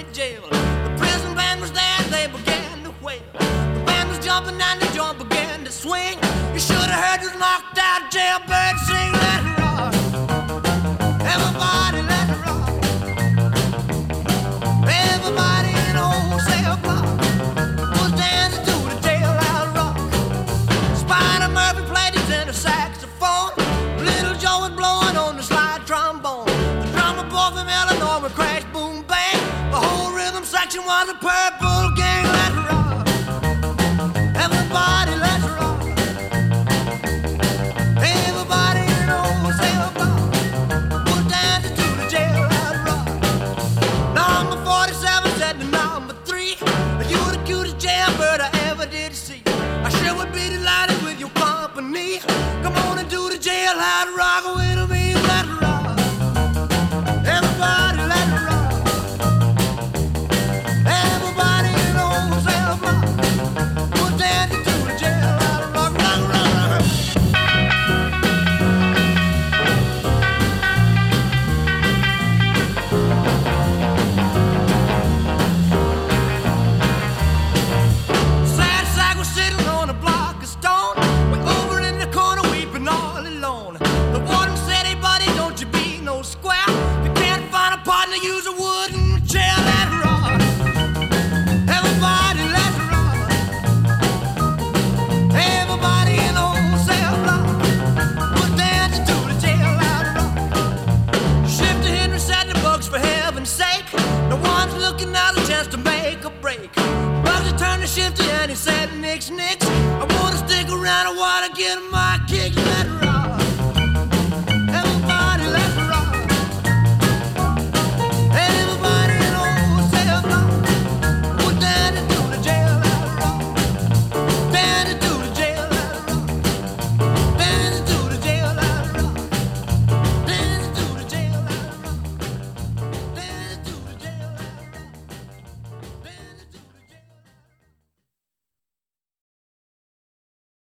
county jail. The prison band was there, they began to wail. The band was jumping and the joint began to swing. You should have heard this knocked out jailbird sing, let it rock. Everybody let it rock. Everybody in the whole cell block was dancing to the jailhouse rock. Spider Murphy played his tenor saxophone. Little Joe was blowing on the slide trombone. The drummer boy from Illinois would crash, boom, bang. The whole rhythm section was a purple gang. Let's rock. Everybody, let's rock. Everybody in the whole cell block was dancing to the jailhouse rock. Number 47 said to number 3, you're the cutest jailbird I ever did see. I sure would be delighted with your company. Come on and do the jailhouse rock with me. Let's rock. Everybody, let's rock. Everybody in the whole cell block was dancing to the jailhouse rock. Rock, rock, rock. Sad sack was sitting on a block of stone, way over in the corner weeping all alone. The warden said, hey buddy, don't you be no square. You can't find a partner, use a wooden chair. Let's rock. Everybody, let's rock. Everybody in the whole cell block was dancing to the jailhouse rock. Shifty Henry said the books, for heaven's sake, no one's looking out a chance to make a break. Bugsy turned to Shifty and he said, Nix, Nix, I wanna stick around, I wanna get my kicks.